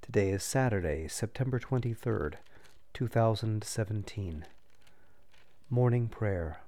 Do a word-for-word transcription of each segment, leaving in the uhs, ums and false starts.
Today is Saturday, September twenty-third, two thousand seventeen. Morning Prayer.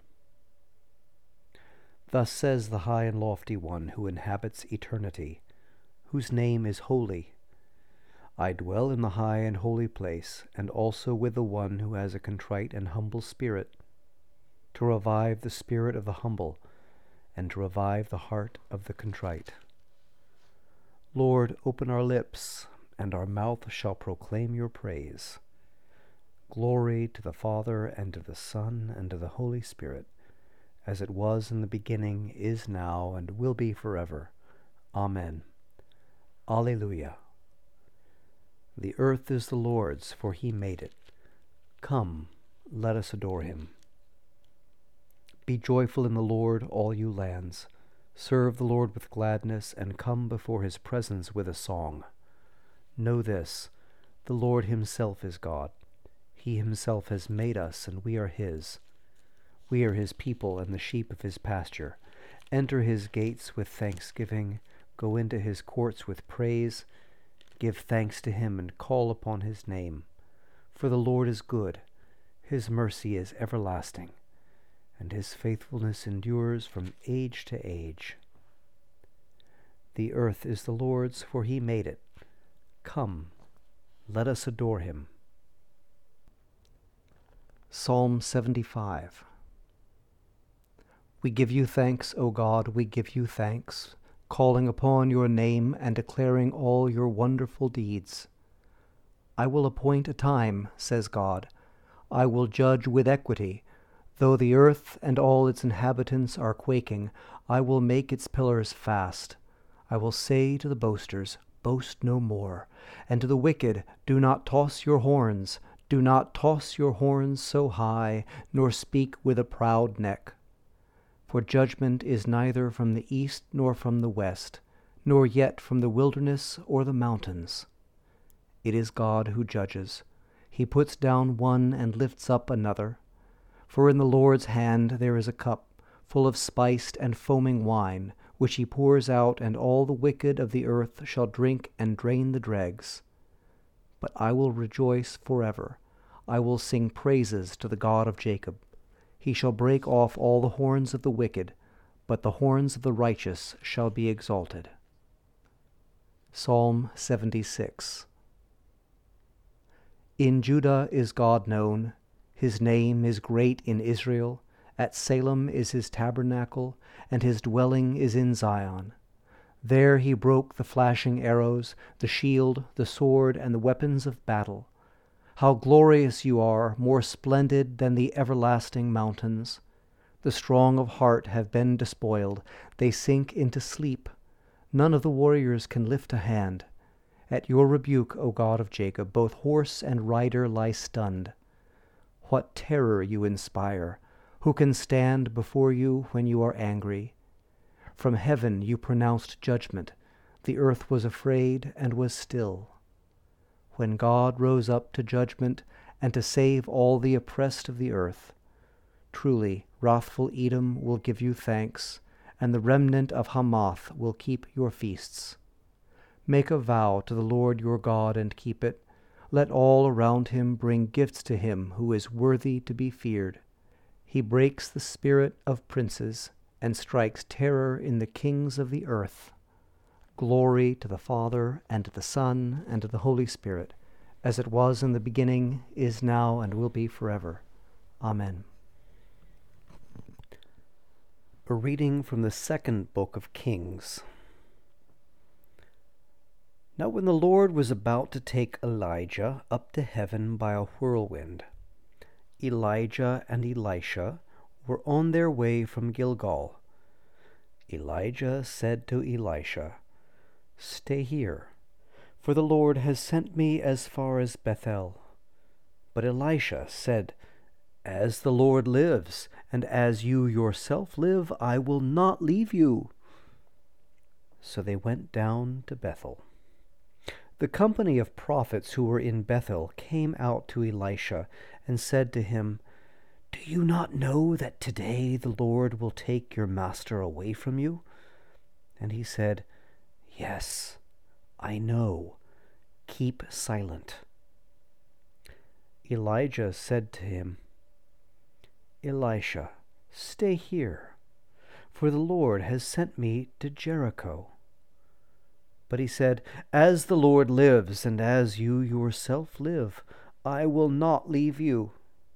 Thus says the high and lofty one who inhabits eternity, whose name is holy. I dwell in the high and holy place, and also with the one who has a contrite and humble spirit, to revive the spirit of the humble, and to revive the heart of the contrite. Lord, open our lips, and our mouth shall proclaim your praise. Glory to the Father, and to the Son, and to the Holy Spirit, as it was in the beginning, is now, and will be forever. Amen. Alleluia. The earth is the Lord's, for he made it. Come, let us adore him. Be joyful in the Lord, all you lands. Serve the Lord with gladness, and come before his presence with a song. Know this, the Lord himself is God. He himself has made us, and we are his. We are his people and the sheep of his pasture. Enter his gates with thanksgiving. Go into his courts with praise. Give thanks to him and call upon his name. For the Lord is good. His mercy is everlasting, and his faithfulness endures from age to age. The earth is the Lord's, for he made it. Come, let us adore him. Psalm seventy-five. We give you thanks, O God, we give you thanks, calling upon your name and declaring all your wonderful deeds. I will appoint a time, says God. I will judge with equity. Though the earth and all its inhabitants are quaking, I will make its pillars fast. I will say to the boasters, boast no more, and to the wicked, do not toss your horns, do not toss your horns so high, nor speak with a proud neck. For judgment is neither from the east nor from the west, nor yet from the wilderness or the mountains. It is God who judges. He puts down one and lifts up another. For in the Lord's hand there is a cup, full of spiced and foaming wine, which he pours out, and all the wicked of the earth shall drink and drain the dregs. But I will rejoice forever. I will sing praises to the God of Jacob. He shall break off all the horns of the wicked, but the horns of the righteous shall be exalted. Psalm seventy-six. In Judah is God known. His name is great in Israel. At Salem is his tabernacle, and his dwelling is in Zion. There he broke the flashing arrows, the shield, the sword, and the weapons of battle. How glorious you are, more splendid than the everlasting mountains. The strong of heart have been despoiled. They sink into sleep. None of the warriors can lift a hand. At your rebuke, O God of Jacob, both horse and rider lie stunned. What terror you inspire! Who can stand before you when you are angry? From heaven you pronounced judgment. The earth was afraid and was still. When God rose up to judgment and to save all the oppressed of the earth, truly wrathful Edom will give you thanks, and the remnant of Hamath will keep your feasts. Make a vow to the Lord your God and keep it. Let all around him bring gifts to him who is worthy to be feared. He breaks the spirit of princes and strikes terror in the kings of the earth. Glory to the Father, and to the Son, and to the Holy Spirit, as it was in the beginning, is now, and will be forever. Amen. A reading from the second book of Kings. Now when the Lord was about to take Elijah up to heaven by a whirlwind, Elijah and Elisha were on their way from Gilgal. Elijah said to Elisha, "Stay here, for the Lord has sent me as far as Bethel." But Elisha said, "As the Lord lives, and as you yourself live, I will not leave you." So they went down to Bethel. The company of prophets who were in Bethel came out to Elisha and said to him, "Do you not know that today the Lord will take your master away from you?" And he said, "Yes, I know. keep silent." Elijah said to him, "Elisha, stay here, for the Lord has sent me to Jericho." But he said, "As the Lord lives, and as you yourself live, I will not leave you."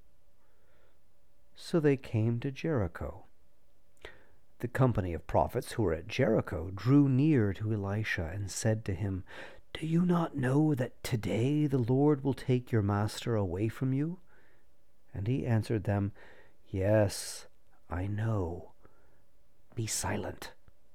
So they came to Jericho. The company of prophets who were at Jericho drew near to Elisha and said to him, "Do you not know that today the Lord will take your master away from you?" And he answered them, "Yes, I know. Be silent."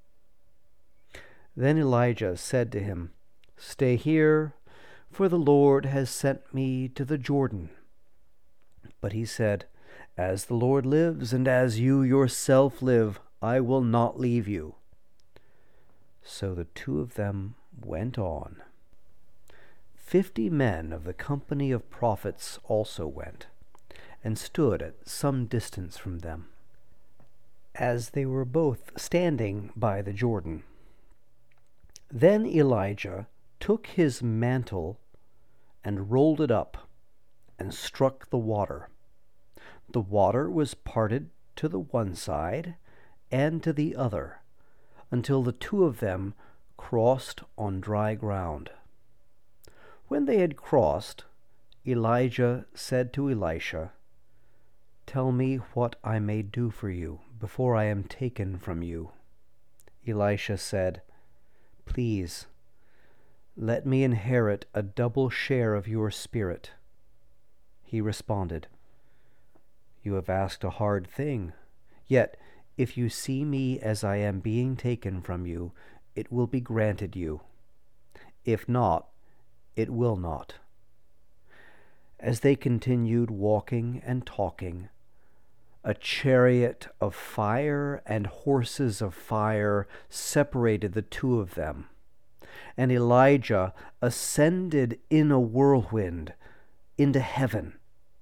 Then Elijah said to him, "Stay here, for the Lord has sent me to the Jordan." But he said, "As the Lord lives, and as you yourself live, I will not leave you." So the two of them went on. Fifty men of the company of prophets also went, and stood at some distance from them, as they were both standing by the Jordan. Then Elijah took his mantle and rolled it up, and struck the water. The water was parted to the one side and to the other, until the two of them crossed on dry ground. When they had crossed, Elijah said to Elisha, "Tell me what I may do for you before I am taken from you." Elisha said, "Please, let me inherit a double share of your spirit." He responded, "You have asked a hard thing. Yet, if you see me as I am being taken from you, it will be granted you. If not, it will not." As they continued walking and talking, a chariot of fire and horses of fire separated the two of them, and Elijah ascended in a whirlwind into heaven.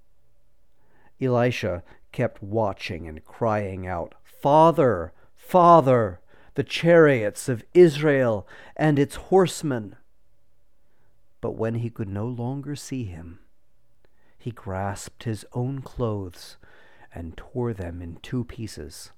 Elisha kept watching and crying out, "Father, Father, the chariots of Israel and its horsemen." But when he could no longer see him, he grasped his own clothes and tore them in two pieces.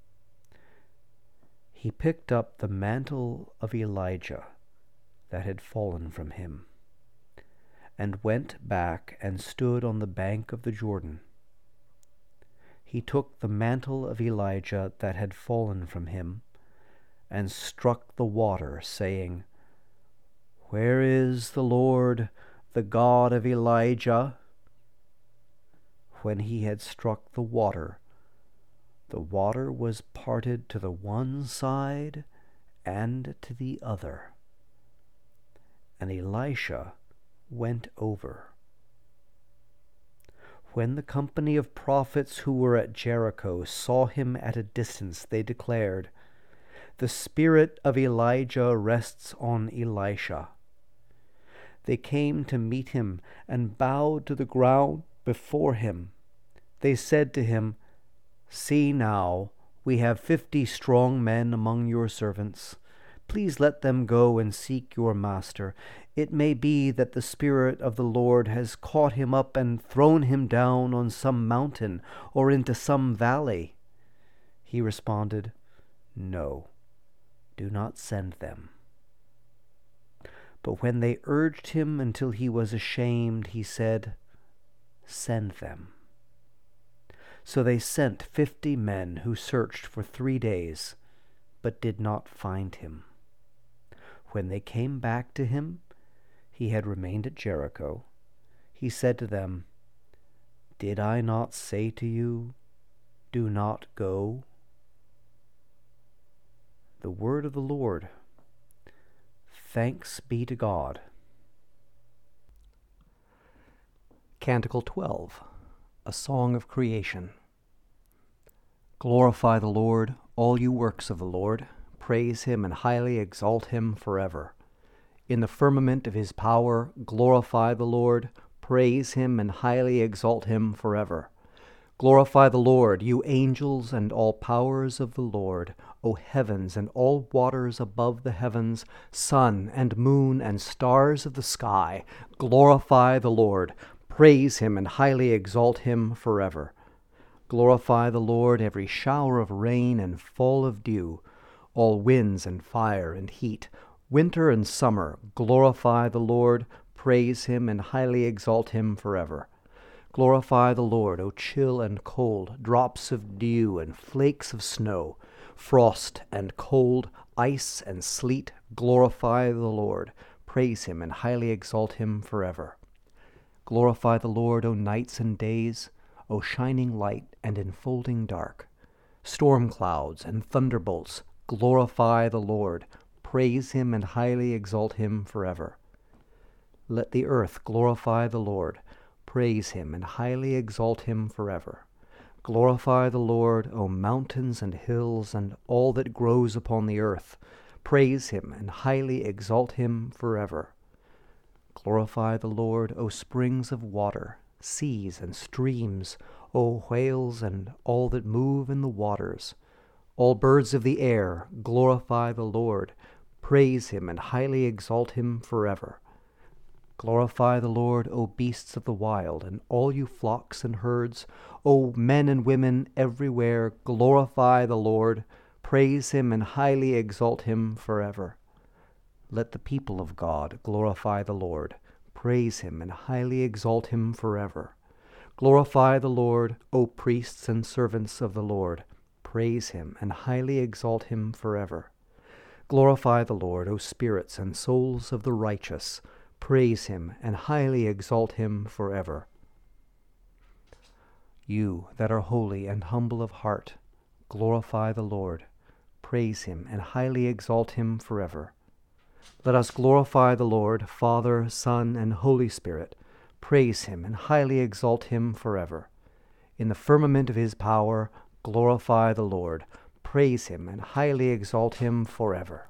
He picked up the mantle of Elijah that had fallen from him, and went back and stood on the bank of the Jordan. He took the mantle of Elijah that had fallen from him, and struck the water, saying, "Where is the Lord, the God of Elijah?" When he had struck the water, the water was parted to the one side and to the other, and Elisha went over. When the company of prophets who were at Jericho saw him at a distance, they declared, "The spirit of Elijah rests on Elisha." They came to meet him and bowed to the ground before him. They said to him, "See now, we have fifty strong men among your servants. Please let them go and seek your master. It may be that the Spirit of the Lord has caught him up and thrown him down on some mountain or into some valley." He responded, "No, do not send them." But when they urged him until he was ashamed, he said, "Send them." So they sent fifty men who searched for three days, but did not find him. When they came back to him, he had remained at Jericho. He said to them, "Did I not say to you, do not go?" The word of the Lord. Thanks be to God. Canticle twelve, a song of creation. Glorify the Lord, all you works of the Lord. Praise him and highly exalt him forever. In the firmament of his power, glorify the Lord. Praise him and highly exalt him forever. Glorify the Lord, you angels and all powers of the Lord, O heavens and all waters above the heavens, sun and moon and stars of the sky. Glorify the Lord. Praise him and highly exalt him forever. Glorify the Lord, every shower of rain and fall of dew, all winds and fire and heat, winter and summer. Glorify the Lord. Praise him and highly exalt him forever. Glorify the Lord, O chill and cold, drops of dew and flakes of snow, frost and cold, ice and sleet. Glorify the Lord. Praise him and highly exalt him forever. Glorify the Lord, O nights and days, O shining light and enfolding dark, storm clouds and thunderbolts. Glorify the Lord. Praise him and highly exalt him forever. Let the earth glorify the Lord. Praise him and highly exalt him forever. Glorify the Lord, O mountains and hills, and all that grows upon the earth. Praise him and highly exalt him forever. Glorify the Lord, O springs of water, seas and streams, O whales and all that move in the waters. All birds of the air, glorify the Lord. Praise him and highly exalt him forever. Glorify the Lord, O beasts of the wild, and all you flocks and herds, O men and women everywhere. Glorify the Lord. Praise him and highly exalt him forever. Let the people of God glorify the Lord. Praise him and highly exalt him forever. Glorify the Lord, O priests and servants of the Lord. Praise him and highly exalt him forever. Glorify the Lord, O spirits and souls of the righteous. Praise him and highly exalt him forever. You that are holy and humble of heart, glorify the Lord. Praise him and highly exalt him forever. Let us glorify the Lord, Father, Son, and Holy Spirit. Praise him and highly exalt him forever. In the firmament of his power, glorify the Lord. Praise him and highly exalt him forever.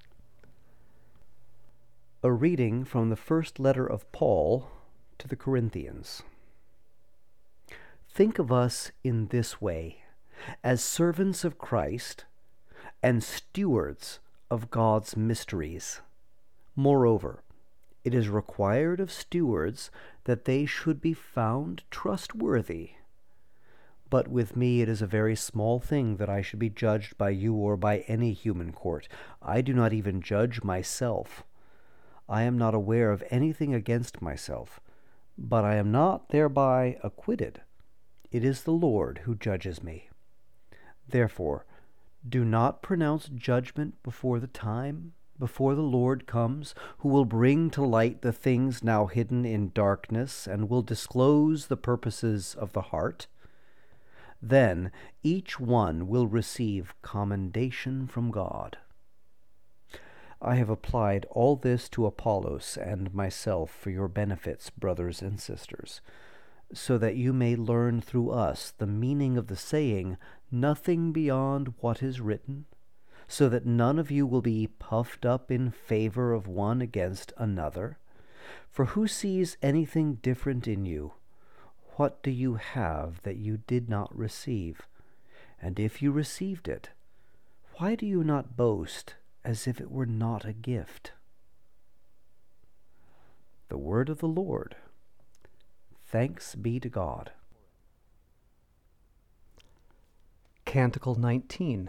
A reading from the first letter of Paul to the Corinthians. Think of us in this way, as servants of Christ and stewards of God's mysteries. Moreover, it is required of stewards that they should be found trustworthy. But with me it is a very small thing that I should be judged by you or by any human court. I do not even judge myself. I am not aware of anything against myself, but I am not thereby acquitted. It is the Lord who judges me. Therefore, do not pronounce judgment before the time, before the Lord comes, who will bring to light the things now hidden in darkness, and will disclose the purposes of the heart. Then each one will receive commendation from God. I have applied all this to Apollos and myself for your benefits, brothers and sisters, so that you may learn through us the meaning of the saying, nothing beyond what is written, so that none of you will be puffed up in favor of one against another. For who sees anything different in you? What do you have that you did not receive? And if you received it, why do you not boast as if it were not a gift? The word of the Lord. Thanks be to God. Canticle nineteen.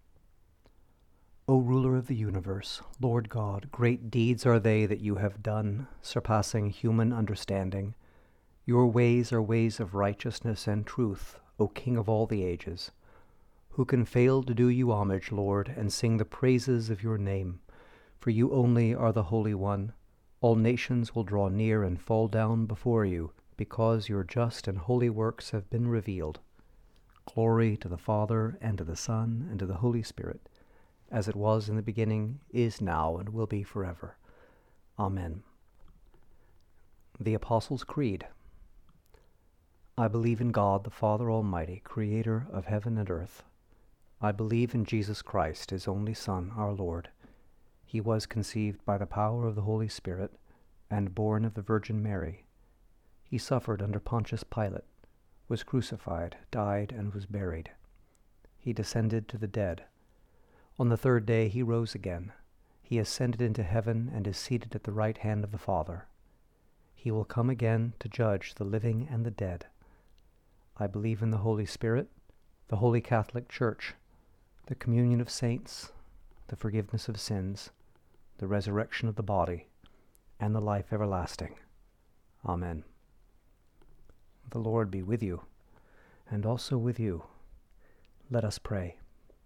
O ruler of the universe, Lord God, great deeds are they that you have done, surpassing human understanding. Your ways are ways of righteousness and truth, O King of all the ages. Who can fail to do you homage, Lord, and sing the praises of your name? For you only are the Holy One. All nations will draw near and fall down before you, because your just and holy works have been revealed. Glory to the Father, and to the Son, and to the Holy Spirit, as it was in the beginning, is now, and will be forever. Amen. The Apostles' Creed. I believe in God, the Father Almighty, creator of heaven and earth. I believe in Jesus Christ, his only Son, our Lord. He was conceived by the power of the Holy Spirit, and born of the Virgin Mary. He suffered under Pontius Pilate, was crucified, died, and was buried. He descended to the dead. On the third day he rose again. He ascended into heaven and is seated at the right hand of the Father. He will come again to judge the living and the dead. I believe in the Holy Spirit, the Holy Catholic Church, the communion of saints, the forgiveness of sins, the resurrection of the body, and the life everlasting. Amen. The Lord be with you, and also with you. Let us pray.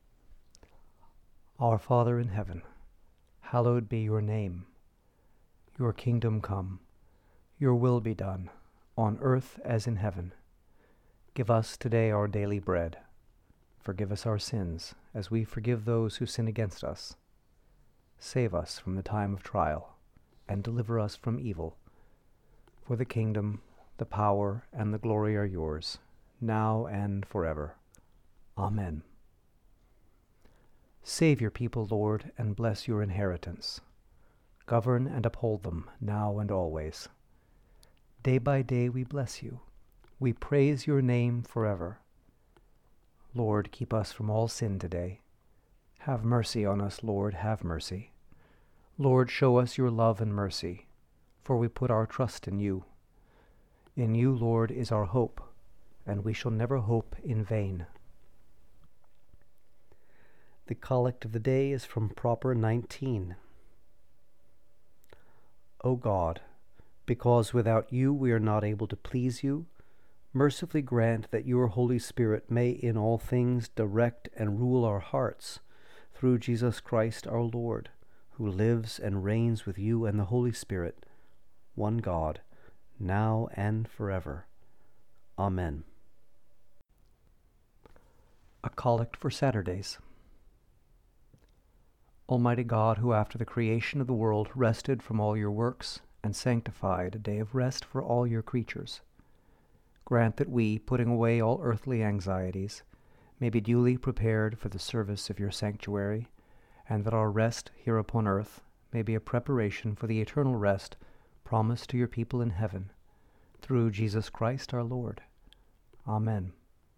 Our Father in heaven, hallowed be your name. Your kingdom come, your will be done, on earth as in heaven. Give us today our daily bread. Forgive us our sins, as we forgive those who sin against us. Save us from the time of trial, and deliver us from evil. For the kingdom, the power, and the glory are yours, now and forever. Amen. Save your people, Lord, and bless your inheritance. Govern and uphold them, now and always. Day by day we bless you. We praise your name forever. Lord, keep us from all sin today. Have mercy on us, Lord, have mercy. Lord, show us your love and mercy, for we put our trust in you. In you, Lord, is our hope, and we shall never hope in vain. The collect of the day is from Proper nineteen. O God, because without you we are not able to please you, mercifully grant that your Holy Spirit may in all things direct and rule our hearts, through Jesus Christ our Lord, who lives and reigns with you and the Holy Spirit, one God, now and forever. Amen. A Collect for Saturdays. Almighty God, who after the creation of the world rested from all your works, and sanctified a day of rest for all your creatures, grant that we, putting away all earthly anxieties, may be duly prepared for the service of your sanctuary, and that our rest here upon earth may be a preparation for the eternal rest promised to your people in heaven, through Jesus Christ our Lord. Amen.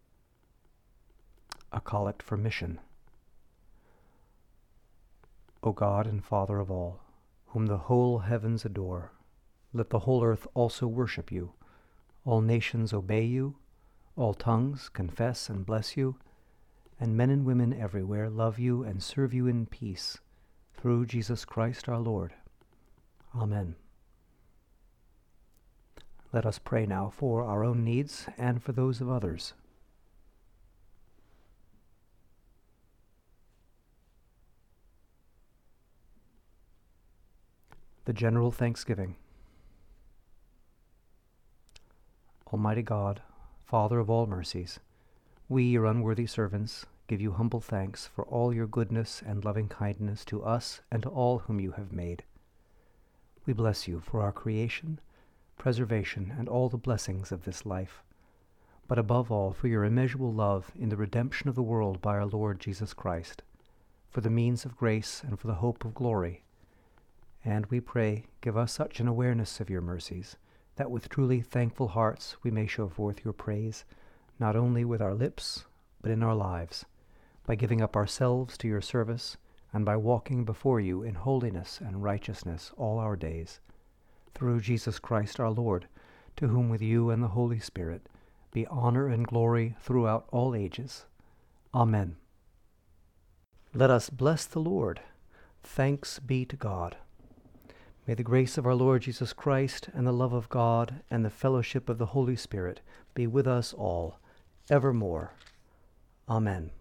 A Collect for Mission. O God and Father of all, whom the whole heavens adore, let the whole earth also worship you. All nations obey you, all tongues confess and bless you, and men and women everywhere love you and serve you in peace, through Jesus Christ our Lord. Amen. Let us pray now for our own needs and for those of others. The General Thanksgiving. Almighty God, Father of all mercies, we, your unworthy servants, give you humble thanks for all your goodness and loving kindness to us and to all whom you have made. We bless you for our creation, preservation, and all the blessings of this life, but above all for your immeasurable love in the redemption of the world by our Lord Jesus Christ, for the means of grace and for the hope of glory. And we pray, give us such an awareness of your mercies, that with truly thankful hearts we may show forth your praise, not only with our lips, but in our lives, by giving up ourselves to your service, and by walking before you in holiness and righteousness all our days. Through Jesus Christ our Lord, to whom with you and the Holy Spirit be honor and glory throughout all ages. Amen. Let us bless the Lord. Thanks be to God. May the grace of our Lord Jesus Christ, and the love of God, and the fellowship of the Holy Spirit be with us all, evermore. Amen.